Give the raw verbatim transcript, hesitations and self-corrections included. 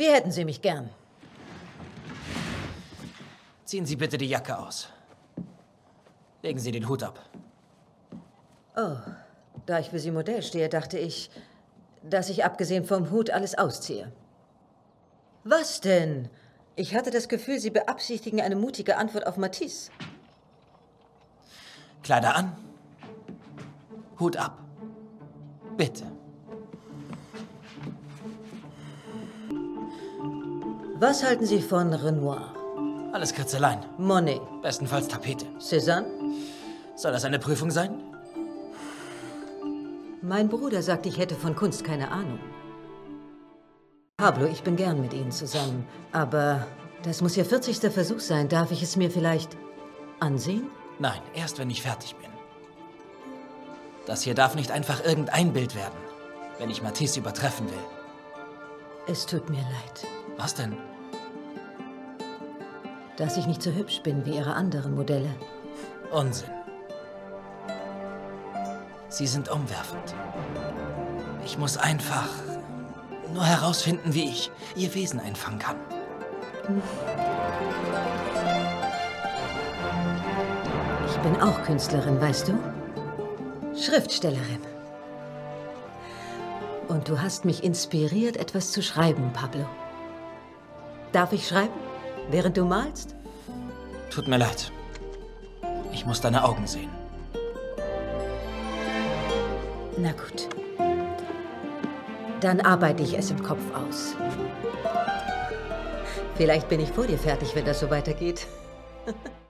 Wie hätten Sie mich gern? Ziehen Sie bitte die Jacke aus. Legen Sie den Hut ab. Oh, da ich für Sie Modell stehe, dachte ich, dass ich abgesehen vom Hut alles ausziehe. Was denn? Ich hatte das Gefühl, Sie beabsichtigen eine mutige Antwort auf Matisse. Kleider an. Hut ab. Bitte. Was halten Sie von Renoir? Alles Kritzeleien. Monet? Bestenfalls Tapete. Cézanne? Soll das eine Prüfung sein? Mein Bruder sagt, ich hätte von Kunst keine Ahnung. Pablo, ich bin gern mit Ihnen zusammen, aber das muss Ihr vierzigster Versuch sein. Darf ich es mir vielleicht ansehen? Nein, erst wenn ich fertig bin. Das hier darf nicht einfach irgendein Bild werden, wenn ich Matisse übertreffen will. Es tut mir leid. Was denn? Dass ich nicht so hübsch bin wie Ihre anderen Modelle. Unsinn. Sie sind umwerfend. Ich muss einfach nur herausfinden, wie ich Ihr Wesen einfangen kann. Ich bin auch Künstlerin, weißt du? Schriftstellerin. Und du hast mich inspiriert, etwas zu schreiben, Pablo. Darf ich schreiben, während du malst? Tut mir leid. Ich muss deine Augen sehen. Na gut. Dann arbeite ich es im Kopf aus. Vielleicht bin ich vor dir fertig, wenn das so weitergeht.